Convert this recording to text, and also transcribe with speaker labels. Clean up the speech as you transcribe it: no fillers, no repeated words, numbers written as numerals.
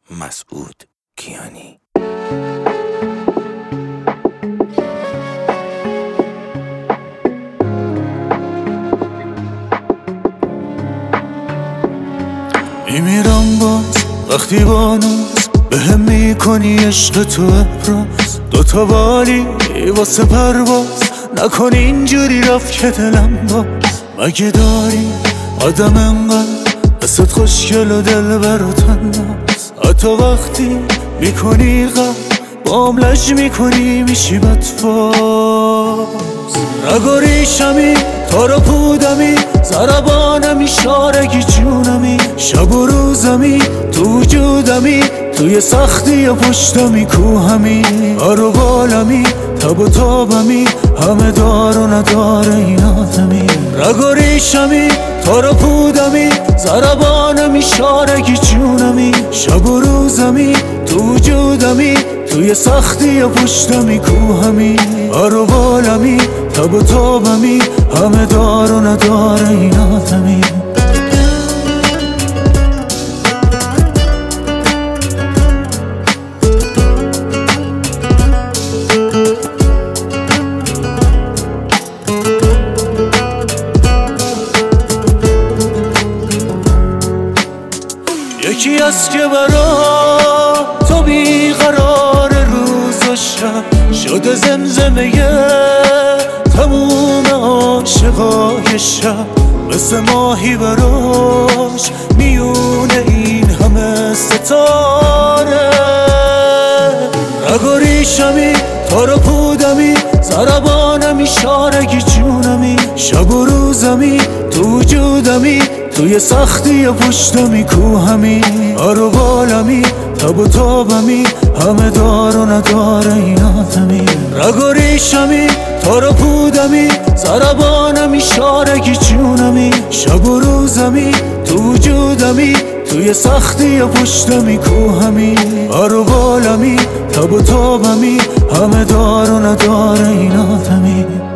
Speaker 1: مسعود کیانی.
Speaker 2: میمیرم باز وقتی بانوز بهم میکنی عشق تو ابراز، دوتا بالی واسه پرواز نکن اینجوری رفت که دلم باز. مگه داری آدم انقدر دستت خوشگل و دلبر و تناز، حتی وقتی میکنی غم بام لج میکنی میشی بدفاز. نگاریشمی تارا پودمی زربانمی شارگی جونمی، شب و روزمی تو وجودمی، توی سختی و پشتمی کوهمی، آرو بالمی تب و تابمی، همه دار و ندار این آدمی. نگاریشمی تارا پودمی زربانمی شارگی جونمی، شب و روزمی تو وجودمی، توی سختی و پشتمی کوهمی، آرو بالمی تب و تابمی، همه دار و ندار این آدمی. یکی از که برا تو بیقرار روز و شب شده زمزمه تموم عاشقای شب، مثل ماهی براش میونه این همه ستاره. نگاریشمی تارا پودمی زربانمی شارگی جونمی، شب و روزمی تو وجودمی، توی سختی و پشتمی کوهمی، آرو بالمی تب و تابمی، همه دار و ندار این آدمی. نگاریشمی تارا پودمی زربانمی شارگی جونمی، شب و روزمی تو وجودمی، توی سختی و پشتمی کوهمی، آرو بالمی تب و تابمی، همه دار و ندار این آدمی.